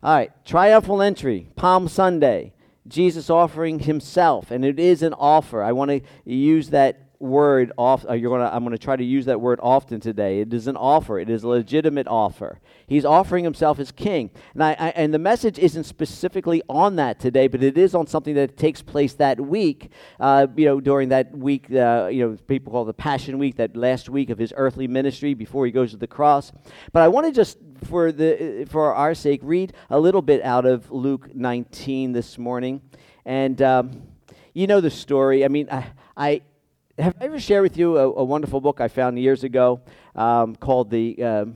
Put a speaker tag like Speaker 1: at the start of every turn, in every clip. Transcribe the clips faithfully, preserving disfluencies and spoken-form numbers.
Speaker 1: All right, triumphal entry, Palm Sunday, Jesus offering himself, and it is an offer. I want to use that word off. Uh, you're gonna. I'm going to try to use that word often today. It is an offer. It is a legitimate offer. He's offering himself as king, and I, I and the message isn't specifically on that today, but it is on something that takes place that week. Uh, you know, during that week, uh, you know, people call it the Passion Week, that last week of his earthly ministry before he goes to the cross. But I want to just, for the for our sake, read a little bit out of Luke nineteen this morning, and um, you know the story. I mean, I. I Have I ever shared with you a, a wonderful book I found years ago um, called the um,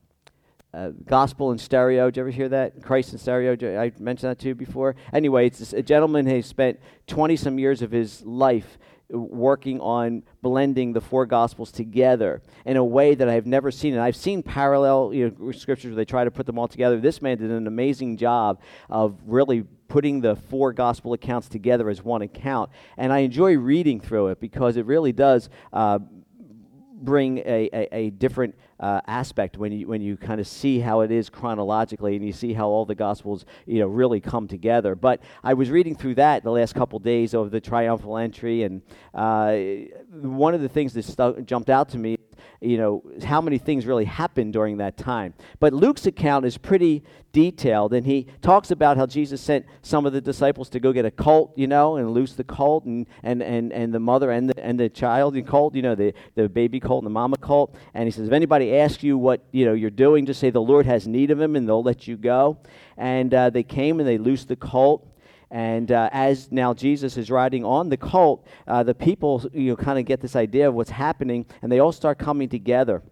Speaker 1: uh, Gospel in Stereo? Did you ever hear that? Christ in Stereo? Did I mentioned that to you before? Anyway, it's a gentleman who spent twenty-some years of his life working on blending the four Gospels together in a way that I've never seen. And I've seen parallel you know, scriptures where they try to put them all together. This man did an amazing job of really putting the four gospel accounts together as one account. And I enjoy reading through it because it really does uh, bring a, a, a different uh, aspect when you when you kind of see how it is chronologically, and you see how all the gospels you know really come together. But I was reading through that the last couple days of the triumphal entry, and uh, one of the things that stu- jumped out to me, you know, how many things really happened during that time. But Luke's account is pretty detailed, and he talks about how Jesus sent some of the disciples to go get a colt, you know, and loose the colt, and and and, and the mother and the and the child and colt, you know, the, the baby colt and the mama colt. And he says, if anybody asks you what, you know, you're doing, just say the Lord has need of him, and they'll let you go. And uh, they came and they loosed the colt. And uh, as now Jesus is riding on the colt, uh, the people, you know, kind of get this idea of what's happening, and they all start coming together.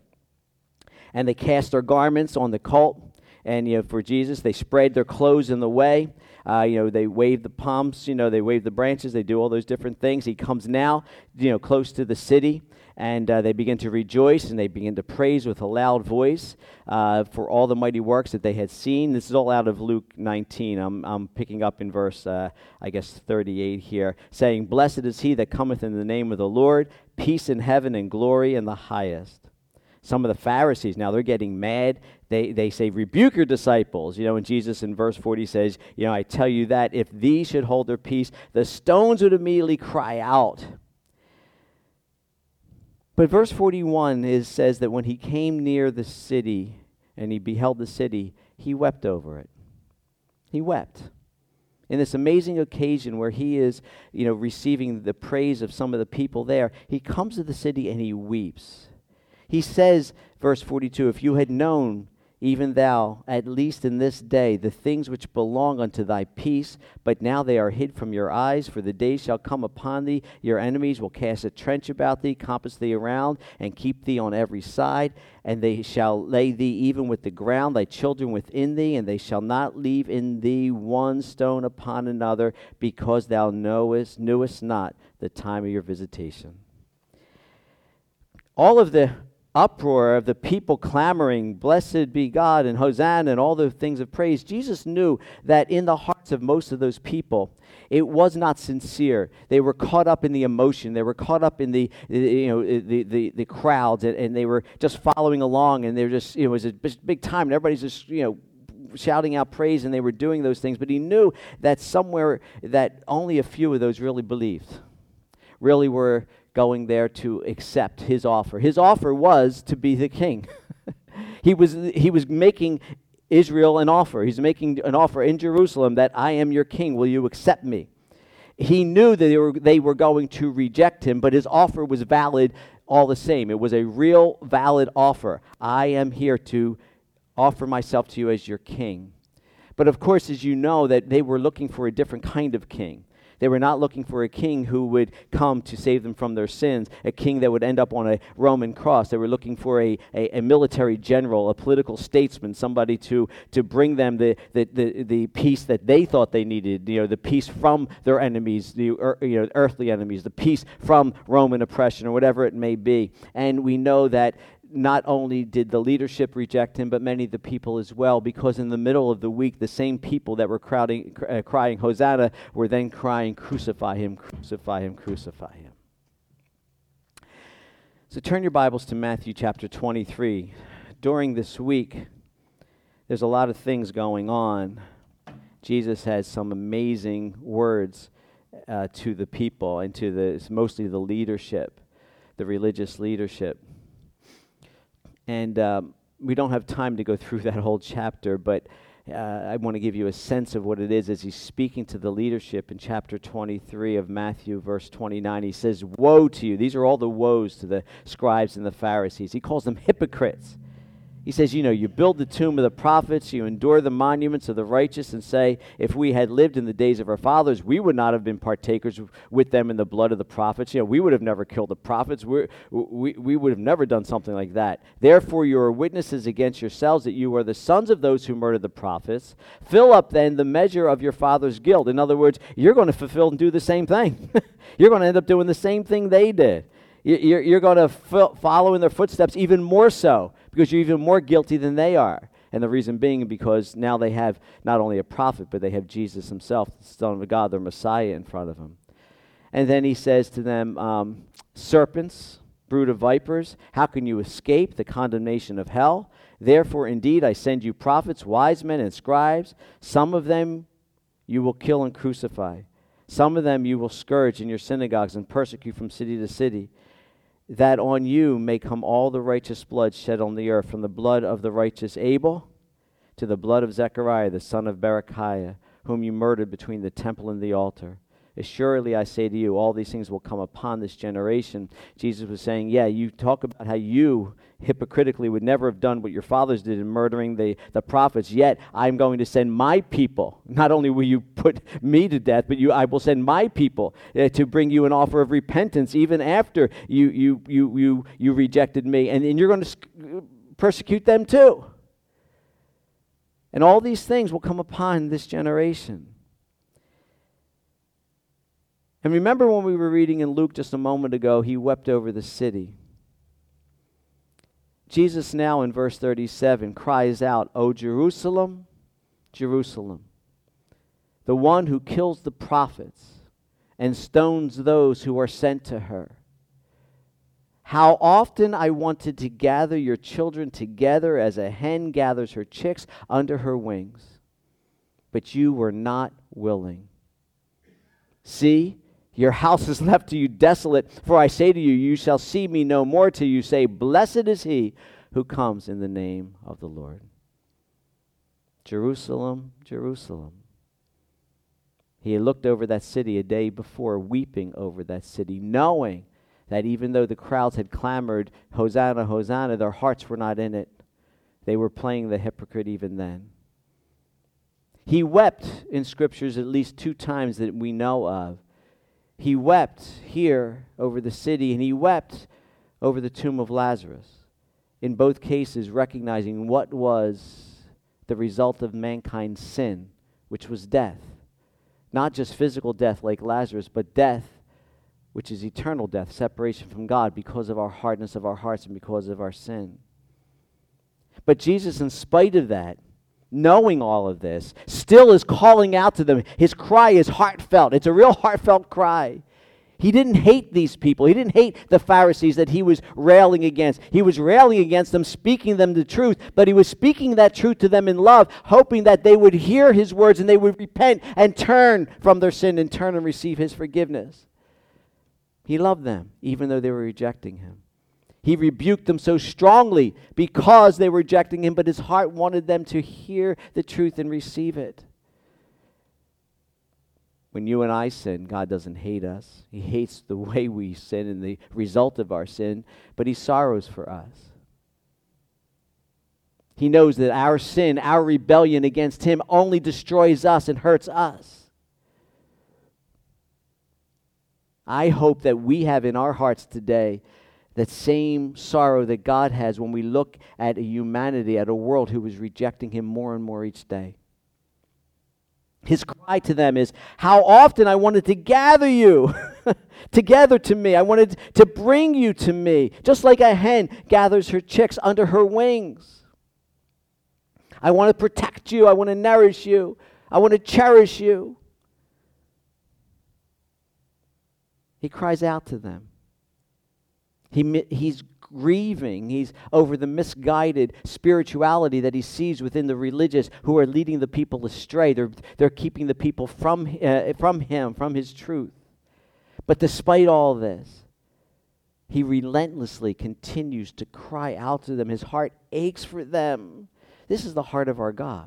Speaker 1: And they cast their garments on the colt, and you know, for Jesus, they spread their clothes in the way. Uh, you know, they wave the palms, you know, they wave the branches, they do all those different things. He comes now, you know, close to the city, and uh, they begin to rejoice, and they begin to praise with a loud voice uh, for all the mighty works that they had seen. This is all out of Luke nineteen. I'm, I'm picking up in verse, uh, I guess, thirty-eight here, saying, "Blessed is he that cometh in the name of the Lord, peace in heaven and glory in the highest." Some of the Pharisees, now they're getting mad. They they say, rebuke your disciples. You know, and Jesus in verse forty says, you know, I tell you that if these should hold their peace, the stones would immediately cry out. But verse forty-one is, says that when he came near the city and he beheld the city, he wept over it. He wept. In this amazing occasion where he is, you know, receiving the praise of some of the people there, he comes to the city and he weeps. He says, verse forty-two, if you had known, even thou, at least in this day, the things which belong unto thy peace, but now they are hid from your eyes, for the days shall come upon thee, your enemies will cast a trench about thee, compass thee around, and keep thee on every side, and they shall lay thee even with the ground, thy children within thee, and they shall not leave in thee one stone upon another, because thou knowest, knewest not the time of your visitation. All of the uproar of the people clamoring, blessed be God and Hosanna and all the things of praise, Jesus knew that in the hearts of most of those people, it was not sincere. They were caught up in the emotion. They were caught up in the, you know, the the, the crowds, and, and they were just following along, and they're just, you know, it was a big time, and everybody's just, you know, shouting out praise, and they were doing those things. But he knew that somewhere that only a few of those really believed, really were going there to accept his offer. His offer was to be the king. he was he was making Israel an offer. He's making an offer in Jerusalem that I am your king. Will you accept me? He knew that they were they were going to reject him, but his offer was valid all the same. It was a real valid offer. I am here to offer myself to you as your king. But of course, as you know, that they were looking for a different kind of king. They were not looking for a king who would come to save them from their sins, a king that would end up on a Roman cross. They were looking for a, a, a military general, a political statesman, somebody to, to bring them the, the, the, the peace that they thought they needed, you know, the peace from their enemies, the er, you know, earthly enemies, the peace from Roman oppression or whatever it may be. And we know that not only did the leadership reject him, but many of the people as well, because in the middle of the week, the same people that were crowding, uh, crying Hosanna were then crying, crucify him, crucify him, crucify him. So turn your Bibles to Matthew chapter twenty-three. During this week, there's a lot of things going on. Jesus has some amazing words uh, to the people and to the it's mostly the leadership, the religious leadership. And um, we don't have time to go through that whole chapter, but uh, I want to give you a sense of what it is as he's speaking to the leadership in chapter twenty-three of Matthew, verse twenty-nine. He says, "Woe to you." These are all the woes to the scribes and the Pharisees. He calls them hypocrites. He says, you know, you build the tomb of the prophets, you endure the monuments of the righteous, and say, if we had lived in the days of our fathers, we would not have been partakers with them in the blood of the prophets. You know, we would have never killed the prophets. We're, we we would have never done something like that. Therefore, you are witnesses against yourselves that you are the sons of those who murdered the prophets. Fill up then the measure of your father's guilt. In other words, you're going to fulfill and do the same thing. You're going to end up doing the same thing they did. You're, you're going to f- follow in their footsteps even more so, because you're even more guilty than they are. And the reason being because now they have not only a prophet, but they have Jesus himself, the Son of God, their Messiah, in front of them. And then he says to them, um, serpents, brood of vipers, how can you escape the condemnation of hell? Therefore, indeed, I send you prophets, wise men, and scribes. Some of them you will kill and crucify. Some of them you will scourge in your synagogues and persecute from city to city, that on you may come all the righteous blood shed on the earth, from the blood of the righteous Abel to the blood of Zechariah, the son of Berechiah, whom you murdered between the temple and the altar. Assuredly, I say to you, all these things will come upon this generation. Jesus was saying, yeah, you talk about how you hypocritically would never have done what your fathers did in murdering the, the prophets, yet I'm going to send my people. Not only will you put me to death, but you, I will send my people uh, to bring you an offer of repentance even after you you you you, you rejected me. And, and you're going to sc- persecute them too. And all these things will come upon this generation. And remember when we were reading in Luke just a moment ago, he wept over the city. Jesus now in verse thirty-seven cries out, O Jerusalem, Jerusalem, the one who kills the prophets and stones those who are sent to her. How often I wanted to gather your children together as a hen gathers her chicks under her wings, but you were not willing. See, your house is left to you desolate, for I say to you, you shall see me no more till you say, blessed is he who comes in the name of the Lord. Jerusalem, Jerusalem. He had looked over that city a day before, weeping over that city, knowing that even though the crowds had clamored, Hosanna, Hosanna, their hearts were not in it. They were playing the hypocrite even then. He wept in scriptures at least two times that we know of. He wept here over the city, and he wept over the tomb of Lazarus. In both cases, recognizing what was the result of mankind's sin, which was death. Not just physical death like Lazarus, but death, which is eternal death, separation from God because of our hardness of our hearts and because of our sin. But Jesus, in spite of that, knowing all of this, still is calling out to them. His cry is heartfelt. It's a real heartfelt cry. He didn't hate these people. He didn't hate the Pharisees that he was railing against. He was railing against them, speaking them the truth, but he was speaking that truth to them in love, hoping that they would hear his words and they would repent and turn from their sin and turn and receive his forgiveness. He loved them, even though they were rejecting him. He rebuked them so strongly because they were rejecting him, but his heart wanted them to hear the truth and receive it. When you and I sin, God doesn't hate us. He hates the way we sin and the result of our sin, but he sorrows for us. He knows that our sin, our rebellion against him only destroys us and hurts us. I hope that we have in our hearts today that same sorrow that God has when we look at a humanity, at a world who is rejecting him more and more each day. His cry to them is, how often I wanted to gather you together to me. I wanted to bring you to me, just like a hen gathers her chicks under her wings. I want to protect you. I want to nourish you. I want to cherish you. He cries out to them. He, he's grieving. He's over the misguided spirituality that he sees within the religious who are leading the people astray. They're, they're keeping the people from, uh, from him, from his truth. But despite all this, he relentlessly continues to cry out to them. His heart aches for them. This is the heart of our God.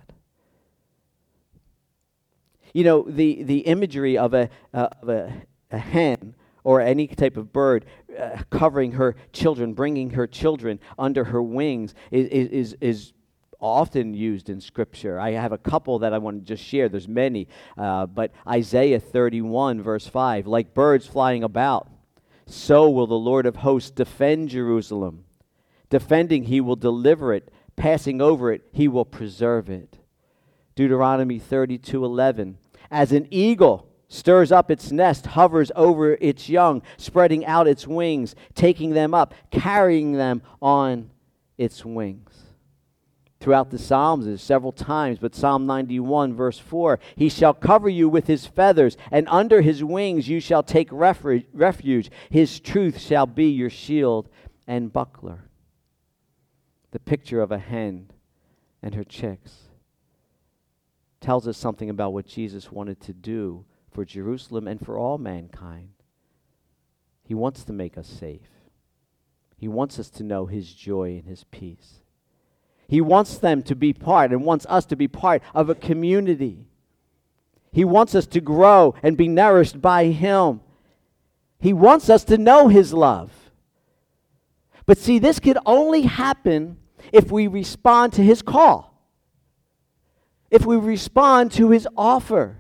Speaker 1: You know, the, the imagery of a, uh, of a, a hen or any type of bird uh, covering her children, bringing her children under her wings is, is, is often used in Scripture. I have a couple that I want to just share. There's many. Uh, but Isaiah thirty-one, verse five, like birds flying about, so will the Lord of hosts defend Jerusalem. Defending, he will deliver it. Passing over it, he will preserve it. Deuteronomy thirty-two eleven, as an eagle stirs up its nest, hovers over its young, spreading out its wings, taking them up, carrying them on its wings. Throughout the Psalms, there's several times, but Psalm ninety-one, verse four, he shall cover you with his feathers, and under his wings you shall take refuge. refuge. His truth shall be your shield and buckler. The picture of a hen and her chicks tells us something about what Jesus wanted to do for Jerusalem and for all mankind. He wants to make us safe. He wants us to know his joy and his peace. He wants them to be part and wants us to be part of a community. He wants us to grow and be nourished by him. He wants us to know his love. But see, this could only happen if we respond to his call. If we respond to his offer.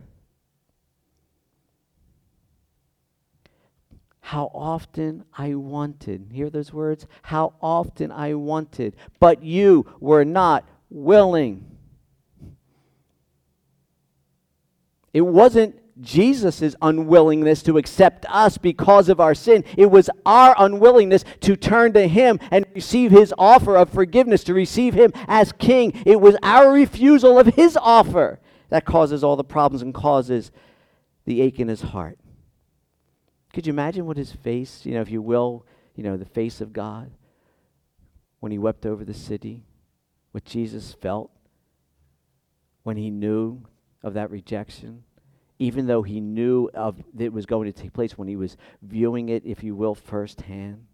Speaker 1: How often I wanted, hear those words? How often I wanted, but you were not willing. It wasn't Jesus' unwillingness to accept us because of our sin. It was our unwillingness to turn to him and receive his offer of forgiveness, to receive him as king. It was our refusal of his offer that causes all the problems and causes the ache in his heart. Could you imagine what his face, you know, if you will, you know, the face of God when he wept over the city, what Jesus felt when he knew of that rejection, even though he knew of it was going to take place, when he was viewing it, if you will, firsthand.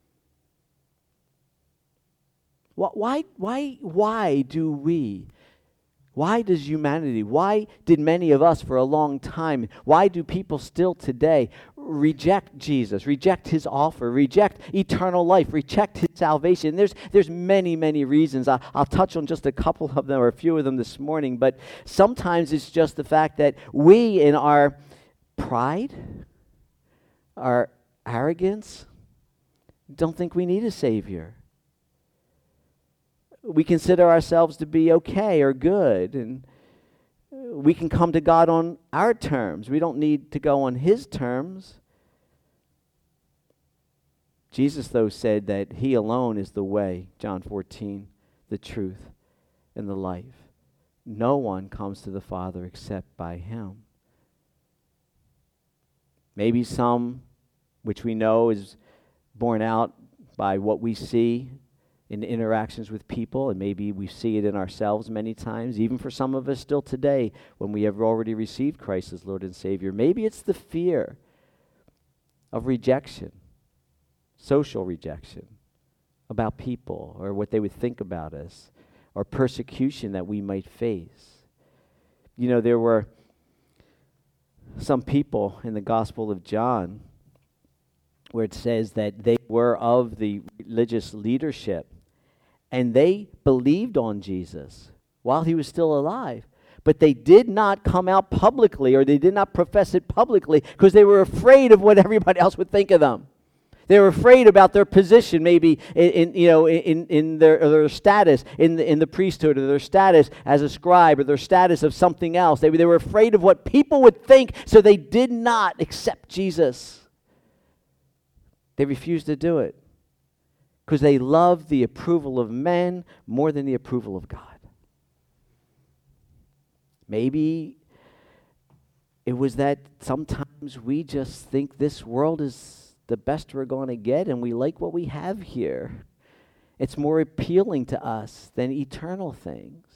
Speaker 1: Why, why, why do we, why does humanity, why did many of us for a long time, why do people still today reject Jesus, reject his offer, reject eternal life, reject his salvation? There's there's many, many reasons. I, I'll touch on just a couple of them or a few of them this morning, but sometimes it's just the fact that we in our pride, our arrogance, don't think we need a Savior. We consider ourselves to be okay or good, and we can come to God on our terms. We don't need to go on his terms. Jesus, though, said that he alone is the way, John fourteen, the truth, and the life. No one comes to the Father except by him. Maybe some, which we know is borne out by what we see in interactions with people, and maybe we see it in ourselves many times, even for some of us still today when we have already received Christ as Lord and Savior. Maybe it's the fear of rejection, social rejection about people or what they would think about us, or persecution that we might face. You know, there were some people in the Gospel of John where it says that they were of the religious leadership, and they believed on Jesus while he was still alive. But they did not come out publicly, or they did not profess it publicly, because they were afraid of what everybody else would think of them. They were afraid about their position, maybe in, in you know in, in their their status in the in the priesthood, or their status as a scribe, or their status of something else. They they were afraid of what people would think, so they did not accept Jesus. They refused to do it because they loved the approval of men more than the approval of God. Maybe it was that sometimes we just think this world is the best we're going to get, and we like what we have here. It's more appealing to us than eternal things.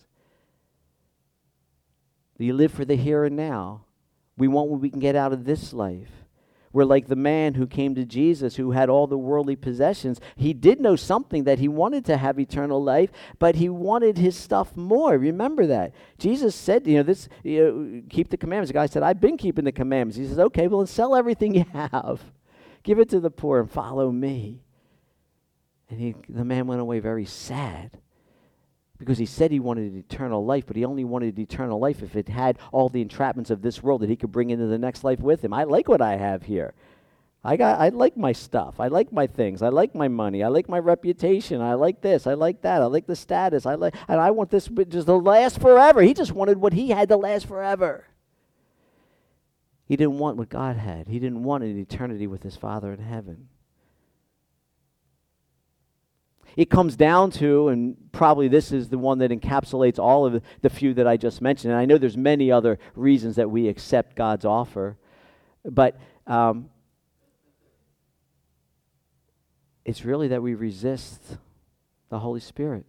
Speaker 1: You live for the here and now. We want what we can get out of this life. We're like the man who came to Jesus who had all the worldly possessions. He did know something, that he wanted to have eternal life, but he wanted his stuff more. Remember that. Jesus said, you know, this, you know, keep the commandments. The guy said, I've been keeping the commandments. He says, okay, well, then sell everything you have. Give it to the poor and follow me. And he, the man went away very sad, because he said he wanted eternal life, but he only wanted eternal life if it had all the entrapments of this world that he could bring into the next life with him. I like what I have here. I got. I like my stuff. I like my things. I like my money. I like my reputation. I like this. I like that. I like the status. I like, and I want this just to last forever. He just wanted what he had to last forever. He didn't want what God had. He didn't want an eternity with his Father in heaven. It comes down to, and probably this is the one that encapsulates all of the few that I just mentioned, and I know there's many other reasons that we accept God's offer, but um, it's really that we resist the Holy Spirit.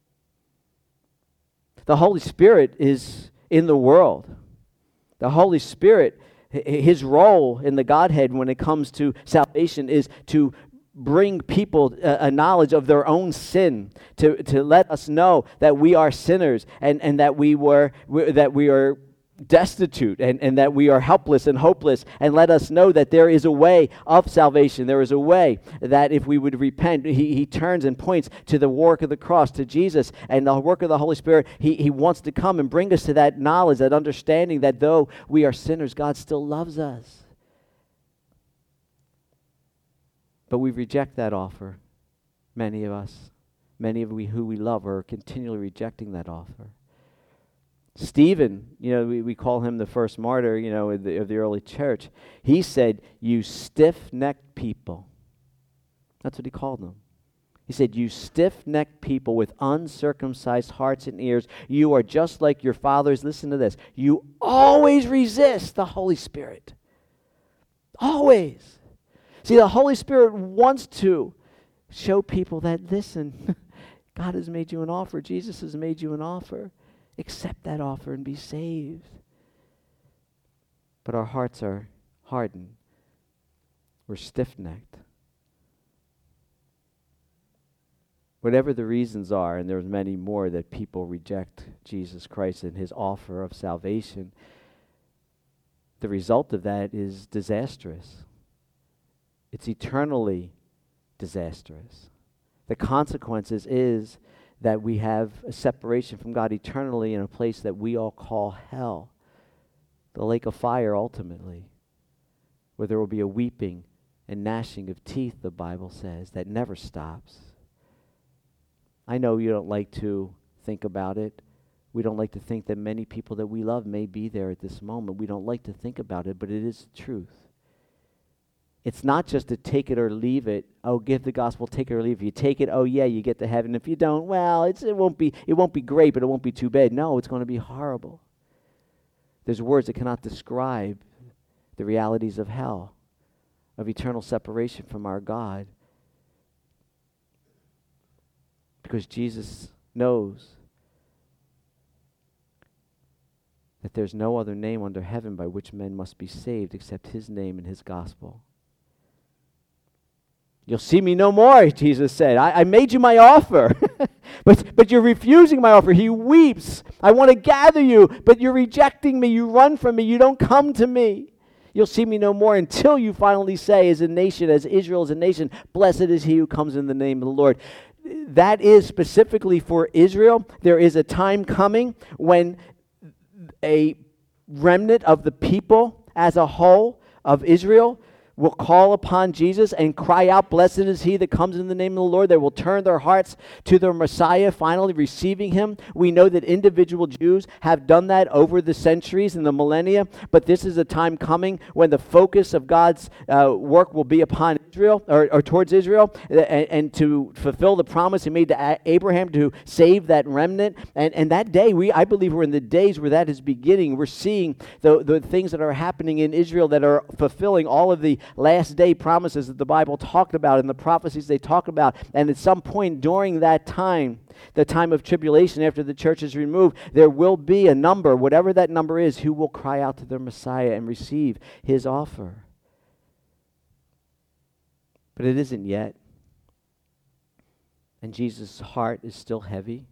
Speaker 1: The Holy Spirit is in the world. The Holy Spirit, his role in the Godhead when it comes to salvation is to bring people a, a knowledge of their own sin, to, to let us know that we are sinners, and, and that we were we, that we are destitute, and, and that we are helpless and hopeless, and let us know that there is a way of salvation. There is a way that if we would repent, he, he turns and points to the work of the cross, to Jesus, and the work of the Holy Spirit. He, he wants to come and bring us to that knowledge, that understanding that though we are sinners, God still loves us. But we reject that offer. Many of us, many of we who we love are continually rejecting that offer. Stephen, you know, we, we call him the first martyr, you know, of the, of the early church. He said, you stiff-necked people. That's what he called them. He said, you stiff-necked people with uncircumcised hearts and ears, you are just like your fathers. Listen to this. You always resist the Holy Spirit. Always. See, the Holy Spirit wants to show people that, listen, God has made you an offer. Jesus has made you an offer. Accept that offer and be saved. But our hearts are hardened. We're stiff-necked. Whatever the reasons are, and there's many more that people reject Jesus Christ and his offer of salvation, the result of that is disastrous. It's eternally disastrous. The consequences is that we have a separation from God eternally in a place that we all call hell, the lake of fire ultimately, where there will be a weeping and gnashing of teeth, the Bible says, that never stops. I know you don't like to think about it. We don't like to think that many people that we love may be there at this moment. We don't like to think about it, but it is the truth. It's not just to take it or leave it. Oh, give the gospel, take it or leave it. If you take it, oh yeah, you get to heaven. If you don't, well, it's, it won't be it won't be great, but it won't be too bad. No, it's going to be horrible. There's words that cannot describe the realities of hell, of eternal separation from our God. Because Jesus knows that there's no other name under heaven by which men must be saved except his name and his gospel. You'll see me no more, Jesus said. I, I made you my offer, but, but you're refusing my offer. He weeps. I want to gather you, but you're rejecting me. You run from me. You don't come to me. You'll see me no more until you finally say, as a nation, as Israel as a nation, blessed is he who comes in the name of the Lord. That is specifically for Israel. There is a time coming when a remnant of the people as a whole of Israel will call upon Jesus and cry out, blessed is he that comes in the name of the Lord. They will turn their hearts to their Messiah, finally receiving him. We know that individual Jews have done that over the centuries and the millennia, but this is a time coming when the focus of God's uh, work will be upon Israel, or, or towards Israel, and, and to fulfill the promise he made to Abraham to save that remnant. And, and that day, we I believe we're in the days where that is beginning. We're seeing the, the things that are happening in Israel that are fulfilling all of the last day promises that the Bible talked about and the prophecies they talk about. And at some point during that time, the time of tribulation after the church is removed, there will be a number, whatever that number is, who will cry out to their Messiah and receive his offer. But it isn't yet. And Jesus' heart is still heavy.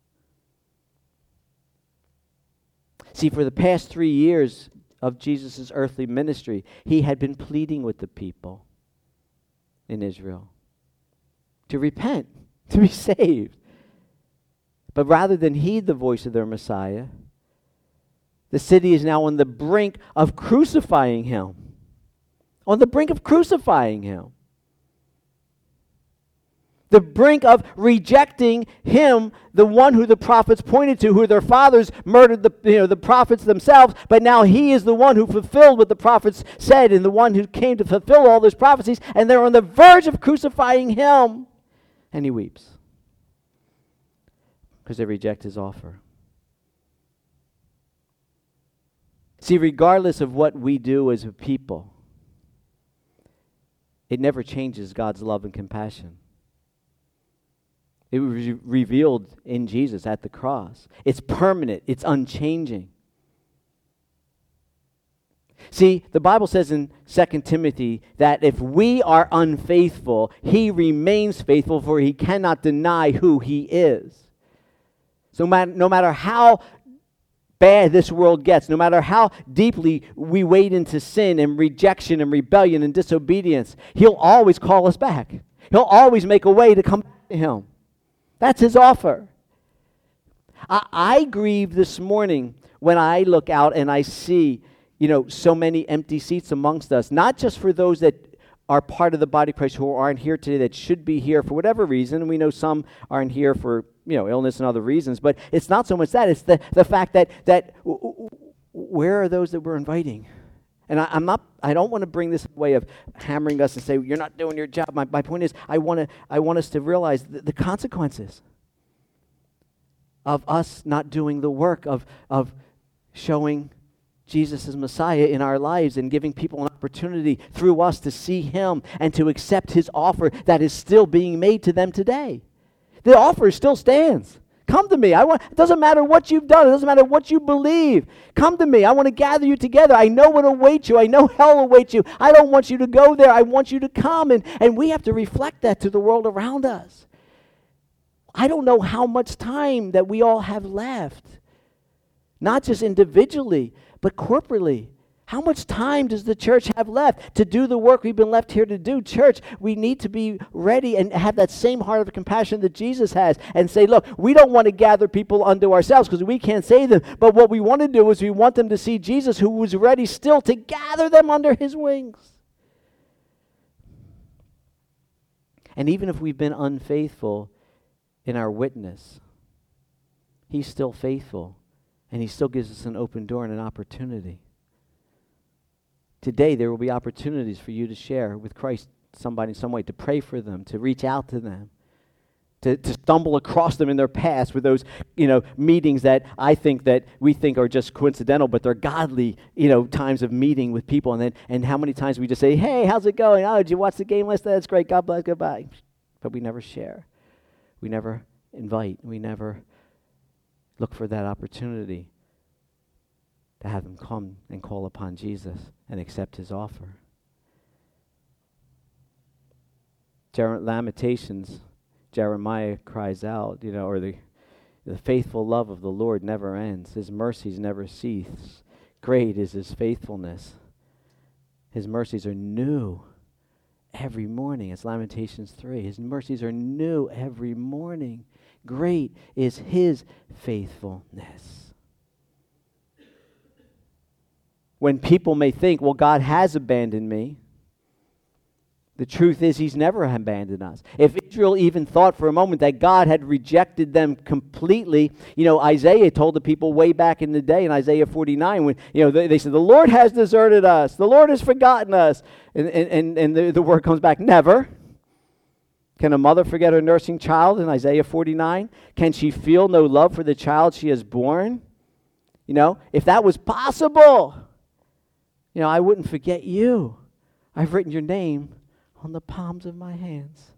Speaker 1: See, for the past three years of Jesus' earthly ministry, he had been pleading with the people in Israel to repent, to be saved. But rather than heed the voice of their Messiah, the city is now on the brink of crucifying him. On the brink of crucifying him. The brink of rejecting him, the one who the prophets pointed to, who their fathers murdered the, you know, the prophets themselves, but now he is the one who fulfilled what the prophets said and the one who came to fulfill all those prophecies, and they're on the verge of crucifying him. And he weeps because they reject his offer. See, regardless of what we do as a people, it never changes God's love and compassion. It was re- revealed in Jesus at the cross. It's permanent. It's unchanging. See, the Bible says in Second Timothy that if we are unfaithful, he remains faithful, for he cannot deny who he is. So man, no matter how bad this world gets, no matter how deeply we wade into sin and rejection and rebellion and disobedience, he'll always call us back. He'll always make a way to come back to him. That's his offer. I, I grieve this morning when I look out and I see, you know, so many empty seats amongst us, not just for those that are part of the body of Christ who aren't here today that should be here for whatever reason. And we know some aren't here for, you know, illness and other reasons, but it's not so much that. It's the, the fact that, that w- w- where are those that we're inviting? And I, I'm not, I don't want to bring this way of hammering us and say, you're not doing your job. My, my point is, I want to, I want us to realize the, the consequences of us not doing the work of, of showing Jesus as Messiah in our lives and giving people an opportunity through us to see him and to accept his offer that is still being made to them today. The offer still stands. Come to me. I want, it doesn't matter what you've done. It doesn't matter what you believe. Come to me. I want to gather you together. I know what awaits you. I know hell awaits you. I don't want you to go there. I want you to come. And, and we have to reflect that to the world around us. I don't know how much time that we all have left. Not just individually, but corporately. How much time does the church have left to do the work we've been left here to do? Church, we need to be ready and have that same heart of compassion that Jesus has and say, look, we don't want to gather people unto ourselves because we can't save them. But what we want to do is we want them to see Jesus, who was ready still to gather them under his wings. And even if we've been unfaithful in our witness, he's still faithful, and he still gives us an open door and an opportunity. Today, there will be opportunities for you to share with Christ somebody in some way, to pray for them, to reach out to them, to, to stumble across them in their past with those, you know, meetings that I think that we think are just coincidental, but they're godly, you know, times of meeting with people. And then, and how many times we just say, hey, how's it going? Oh, did you watch the game last night? That's great. God bless. Goodbye. But we never share. We never invite. We never look for that opportunity to have them come and call upon Jesus and accept his offer. Jer- Lamentations, Jeremiah cries out, you know, or the, the faithful love of the Lord never ends. His mercies never cease. Great is his faithfulness. His mercies are new every morning. It's Lamentations three. His mercies are new every morning. Great is his faithfulness. When people may think, well, God has abandoned me, the truth is he's never abandoned us. If Israel even thought for a moment that God had rejected them completely, you know, Isaiah told the people way back in the day in Isaiah forty-nine, when, you know, they, they said, the Lord has deserted us. The Lord has forgotten us. And, and, and the, the word comes back, never. Can a mother forget her nursing child in Isaiah forty-nine? Can she feel no love for the child she has born? You know, if that was possible, you know, I wouldn't forget you. I've written your name on the palms of my hands.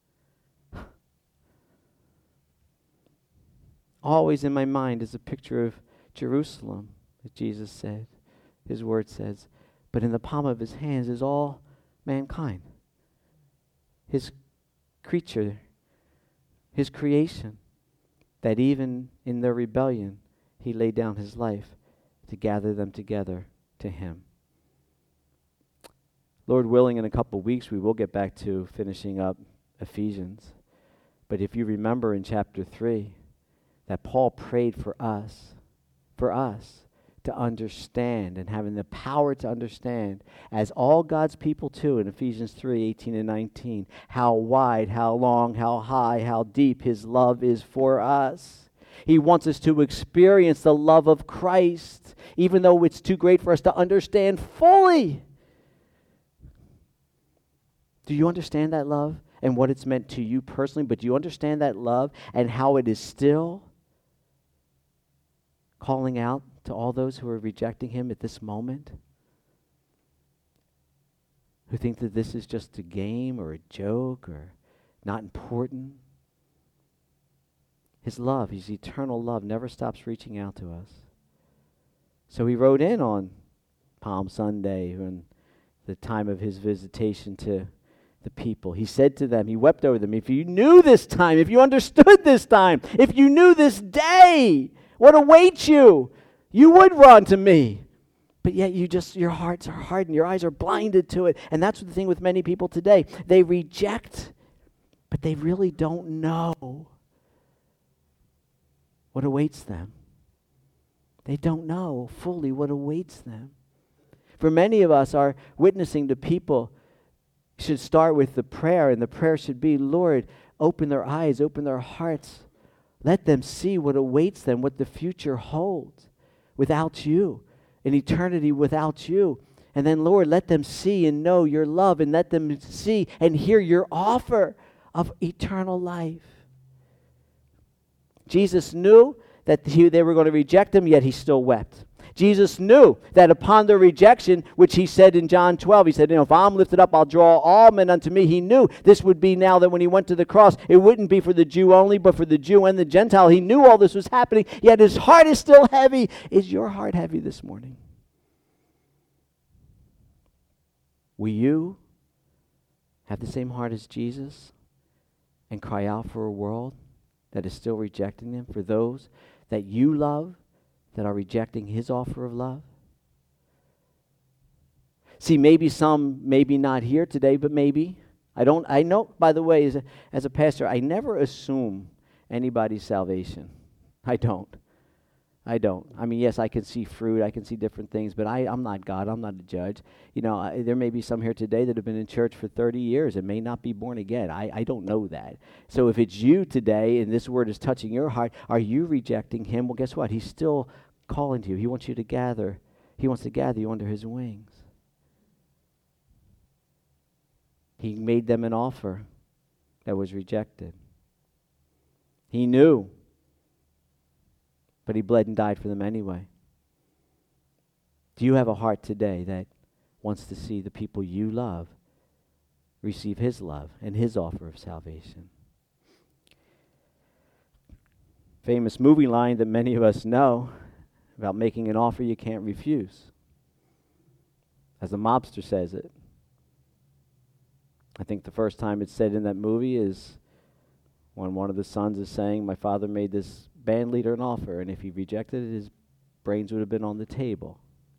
Speaker 1: Always in my mind is a picture of Jerusalem, as Jesus said. His word says, but in the palm of his hands is all mankind. His creature, his creation, that even in their rebellion, he laid down his life to gather them together to him. Lord willing, in a couple of weeks, we will get back to finishing up Ephesians. But if you remember in chapter three, that Paul prayed for us, for us to understand and having the power to understand, as all God's people too, in Ephesians three, eighteen and nineteen, how wide, how long, how high, how deep his love is for us. He wants us to experience the love of Christ, even though it's too great for us to understand fully. Do you understand that love and what it's meant to you personally? But do you understand that love and how it is still calling out to all those who are rejecting him at this moment? Who think that this is just a game or a joke or not important? His love, his eternal love, never stops reaching out to us. So he wrote in on Palm Sunday, when the time of his visitation to the people. He said to them, he wept over them, if you knew this time, if you understood this time, if you knew this day, what awaits you, you would run to me. But yet you just, your hearts are hardened, your eyes are blinded to it. And that's the thing with many people today. They reject, but they really don't know what awaits them. They don't know fully what awaits them. For many of us, our witnessing to people should start with the prayer, and the prayer should be, Lord, open their eyes, open their hearts. Let them see what awaits them, what the future holds without you, an eternity without you. And then, Lord, let them see and know your love, and let them see and hear your offer of eternal life. Jesus knew that he, they were going to reject him, yet he still wept. Jesus knew that upon their rejection, which he said in John twelve, he said, you know, if I'm lifted up, I'll draw all men unto me. He knew this would be now that when he went to the cross, it wouldn't be for the Jew only, but for the Jew and the Gentile. He knew all this was happening, yet his heart is still heavy. Is your heart heavy this morning? Will you have the same heart as Jesus and cry out for a world that is still rejecting him, for those that you love that are rejecting his offer of love? See, maybe some, maybe not here today, but maybe. I don't, I know, by the way, as a, as a pastor, I never assume anybody's salvation. I don't. I don't. I mean, yes, I can see fruit, I can see different things, but I, I'm not God, I'm not a judge. You know, I, there may be some here today that have been in church for thirty years and may not be born again. I, I don't know that. So if it's you today and this word is touching your heart, are you rejecting him? Well, guess what? He's still calling to you. He wants you to gather. He wants to gather you under his wings. He made them an offer that was rejected. He knew, but he bled and died for them anyway. Do you have a heart today that wants to see the people you love receive his love and his offer of salvation? Famous movie line that many of us know about making an offer you can't refuse. As the mobster says it. I think the first time it's said in that movie is when one of the sons is saying, my father made this band leader an offer, and if he rejected it, his brains would have been on the table.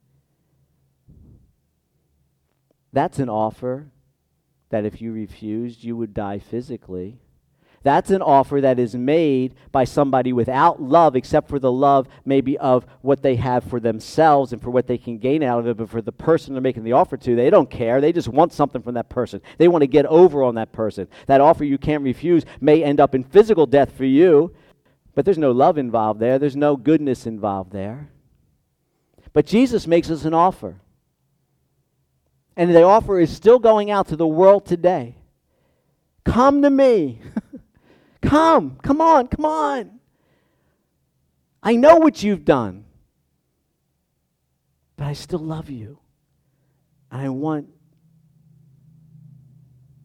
Speaker 1: That's an offer that if you refused, you would die physically. That's an offer that is made by somebody without love, except for the love maybe of what they have for themselves and for what they can gain out of it. But for the person they're making the offer to, they don't care. They just want something from that person. They want to get over on that person. That offer you can't refuse may end up in physical death for you, but there's no love involved there. There's no goodness involved there. But Jesus makes us an offer. And the offer is still going out to the world today. Come to me. Come, come on, come on. I know what you've done, but I still love you. And I want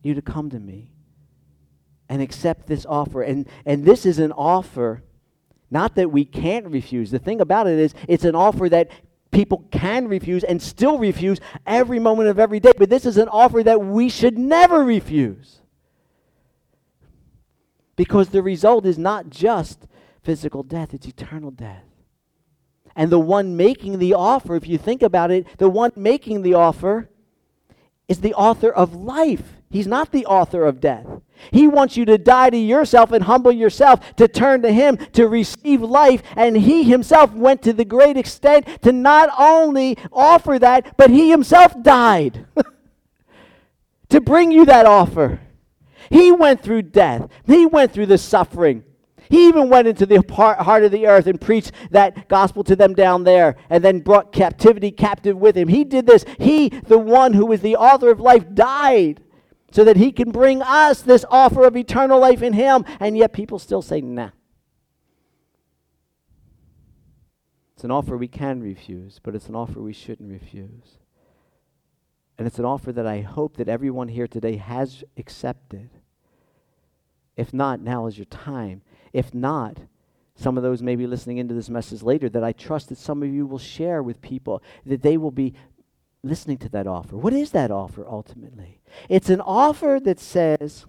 Speaker 1: you to come to me and accept this offer. And, and this is an offer, not that we can't refuse. The thing about it is, it's an offer that people can refuse and still refuse every moment of every day. But this is an offer that we should never refuse. Because the result is not just physical death, it's eternal death. And the one making the offer, if you think about it, the one making the offer is the author of life. He's not the author of death. He wants you to die to yourself and humble yourself, to turn to Him, to receive life. And He Himself went to the great extent to not only offer that, but He Himself died to bring you that offer. He went through death. He went through the suffering. He even went into the heart of the earth and preached that gospel to them down there, and then brought captivity captive with Him. He did this. He, the one who is the author of life, died so that He can bring us this offer of eternal life in Him. And yet people still say, nah. It's an offer we can refuse, but it's an offer we shouldn't refuse. And it's an offer that I hope that everyone here today has accepted. If not, now is your time. If not, some of those may be listening into this message later, that I trust that some of you will share with people, that they will be listening to that offer. What is that offer ultimately? It's an offer that says,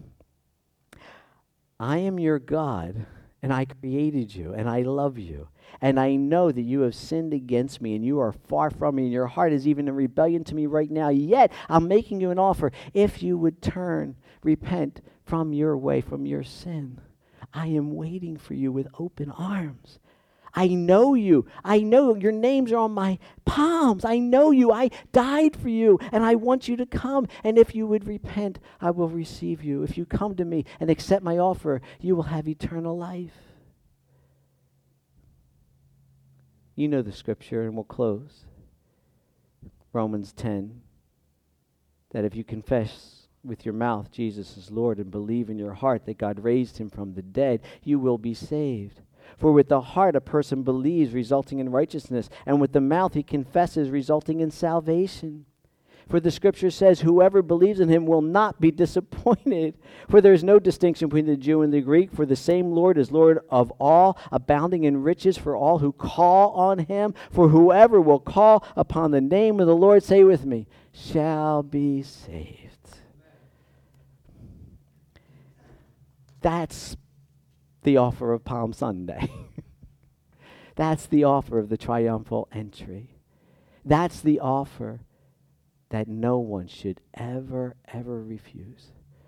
Speaker 1: I am your God, and I created you, and I love you, and I know that you have sinned against me, and you are far from me, and your heart is even in rebellion to me right now. Yet I'm making you an offer. If you would turn, repent from your way, from your sin, I am waiting for you with open arms. I know you. I know your names are on my palms. I know you. I died for you, and I want you to come. And if you would repent, I will receive you. If you come to me and accept my offer, you will have eternal life. You know the scripture, and we'll close. Romans ten, that if you confess with your mouth Jesus is Lord and believe in your heart that God raised Him from the dead, you will be saved. For with the heart a person believes, resulting in righteousness, and with the mouth he confesses, resulting in salvation. For the scripture says, whoever believes in Him will not be disappointed. For there is no distinction between the Jew and the Greek, for the same Lord is Lord of all, abounding in riches for all who call on Him. For whoever will call upon the name of the Lord, say with me, shall be saved. That's the offer of Palm Sunday. That's the offer of the triumphal entry. That's the offer that no one should ever, ever refuse.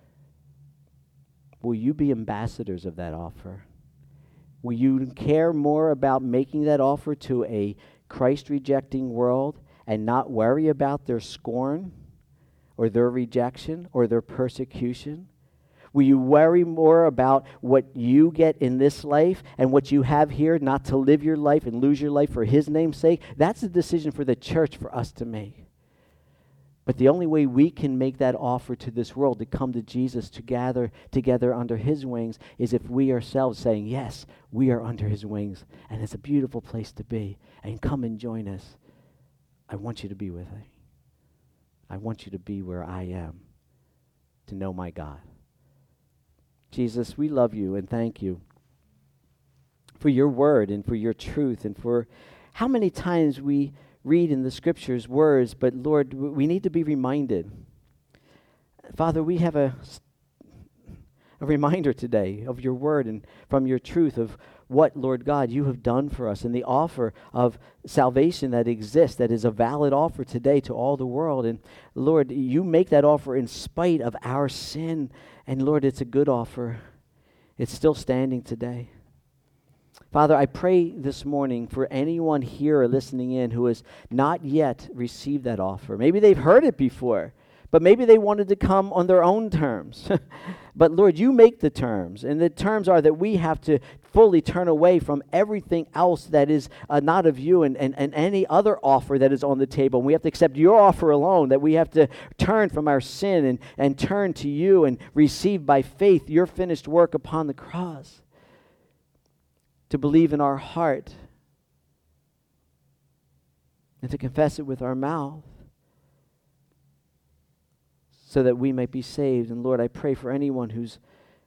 Speaker 1: Will you be ambassadors of that offer? Will you care more about making that offer to a Christ-rejecting world and not worry about their scorn or their rejection or their persecution? Will you worry more about what you get in this life and what you have here, not to live your life and lose your life for His name's sake? That's a decision for the church, for us to make. But the only way we can make that offer to this world, to come to Jesus, to gather together under His wings, is if we ourselves saying, yes, we are under His wings, and it's a beautiful place to be, and come and join us. I want you to be with me. I want you to be where I am, to know my God. Jesus, we love you and thank you for your word and for your truth and for how many times we read in the scriptures words, but Lord, we need to be reminded. Father, we have a, a reminder today of your word and from your truth of what, Lord God, you have done for us and the offer of salvation that exists, that is a valid offer today to all the world. And Lord, you make that offer in spite of our sin. And Lord, it's a good offer. It's still standing today. Father, I pray this morning for anyone here or listening in who has not yet received that offer. Maybe they've heard it before, but maybe they wanted to come on their own terms. But Lord, you make the terms, and the terms are that we have to fully turn away from everything else that is uh, not of you and, and, and any other offer that is on the table. And we have to accept your offer alone, that we have to turn from our sin and, and turn to you and receive by faith your finished work upon the cross. To believe in our heart and to confess it with our mouth. so that we might be saved. And Lord, I pray for anyone who's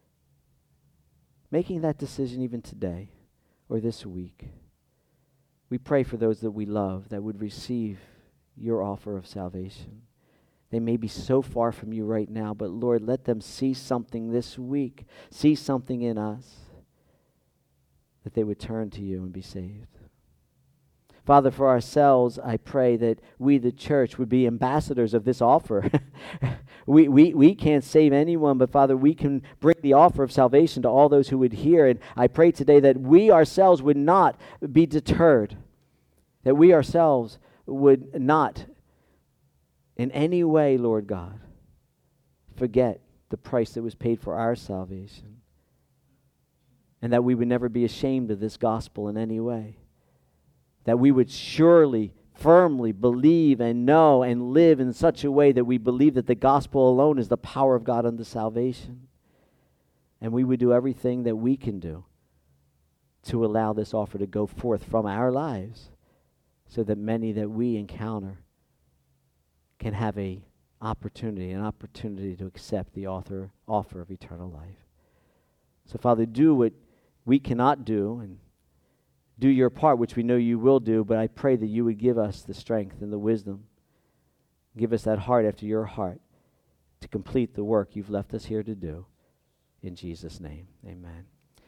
Speaker 1: making that decision even today or this week. We pray for those that we love that would receive your offer of salvation. They may be so far from you right now, but Lord, let them see something this week, see something in us, that they would turn to you and be saved. Father, for ourselves, I pray that we, the church, would be ambassadors of this offer. we, we, we can't save anyone, but Father, we can bring the offer of salvation to all those who would hear. And I pray today that we ourselves would not be deterred, that we ourselves would not in any way, Lord God, forget the price that was paid for our salvation, and that we would never be ashamed of this gospel in any way. That we would surely, firmly believe and know and live in such a way that we believe that the gospel alone is the power of God unto salvation. And we would do everything that we can do to allow this offer to go forth from our lives so that many that we encounter can have a opportunity, an opportunity to accept the author, offer of eternal life. So Father, do what we cannot do, and do your part, which we know you will do, but I pray that you would give us the strength and the wisdom. Give us that heart after your heart to complete the work you've left us here to do. In Jesus' name, amen.